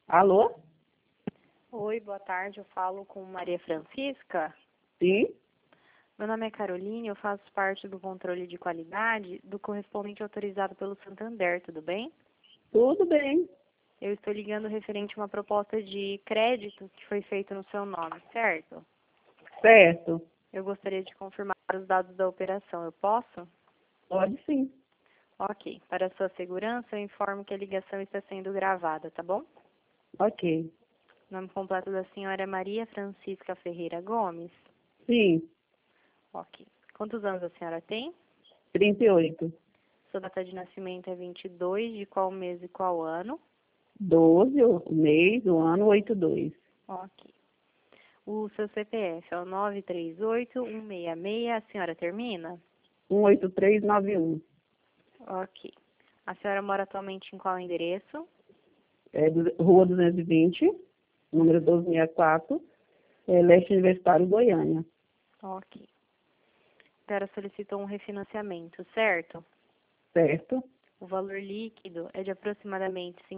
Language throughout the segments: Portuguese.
Alô? Oi, boa tarde. Eu falo com Maria Francisca. Sim? Meu nome é Caroline, eu faço parte do controle de qualidade do correspondente autorizado pelo Santander, tudo bem? Tudo bem. Eu estou ligando referente a uma proposta de crédito que foi feita no seu nome, certo? Certo. Eu gostaria de confirmar os dados da operação, eu posso? Pode sim. Ok. Para sua segurança, eu informo que a ligação está sendo gravada, tá bom? Ok. O nome completo da senhora é Maria Francisca Ferreira Gomes. Sim. Ok. Quantos anos a senhora tem? 38. Sua data de nascimento é 22, de qual mês e qual ano? 12, o mês, o ano, 82. Ok. O seu CPF é o 938-166, a senhora termina? 18391. Ok. A senhora mora atualmente em qual endereço? Rua 220, número 1264, Leste Universitário, Goiânia. Ok. A senhora solicitou um refinanciamento, certo? Certo? O valor líquido é de aproximadamente R$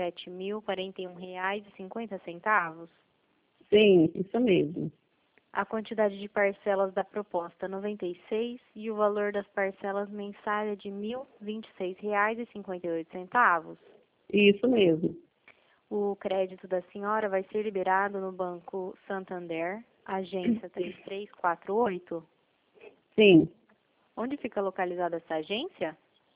57.041,50. Sim, isso mesmo. A quantidade de parcelas da proposta 96 e o valor das parcelas mensais é de R$ 1.026,58. Isso mesmo. O crédito da senhora vai ser liberado no Banco Santander, agência 3348. Sim. Onde fica localizada essa agência?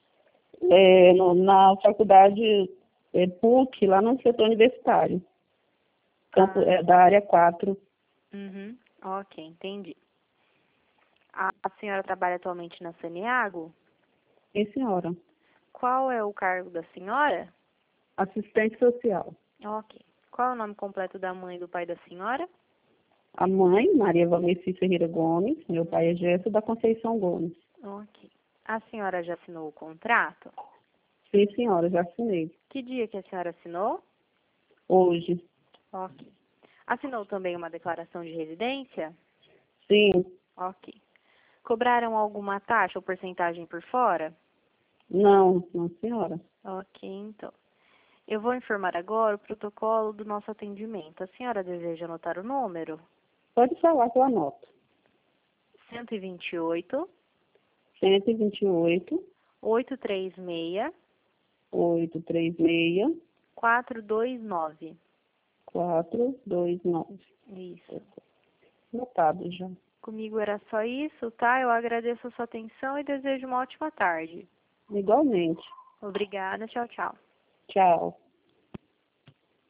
Na faculdade PUC, lá no setor universitário. Campo, da área 4. Uhum. Ok, entendi. A senhora trabalha atualmente na Saneago? Sim, senhora. Qual é o cargo da senhora? Assistente social. Ok. Qual é o nome completo da mãe e do pai da senhora? A mãe, Maria Valmeci Ferreira Gomes. Meu pai é Gesso da Conceição Gomes. Ok. A senhora já assinou o contrato? Sim, senhora, já assinei. Que dia que a senhora assinou? Hoje. Ok. Assinou também uma declaração de residência? Sim. Ok. Cobraram alguma taxa ou porcentagem por fora? Não, não, senhora. Ok, então. Eu vou informar agora o protocolo do nosso atendimento. A senhora deseja anotar o número? Pode falar que eu anoto. 128 128, 836 836, 429. 429. Isso. Anotado já. Comigo era só isso, tá? Eu agradeço a sua atenção e desejo uma ótima tarde. Igualmente. Obrigada, tchau, tchau. Tchau.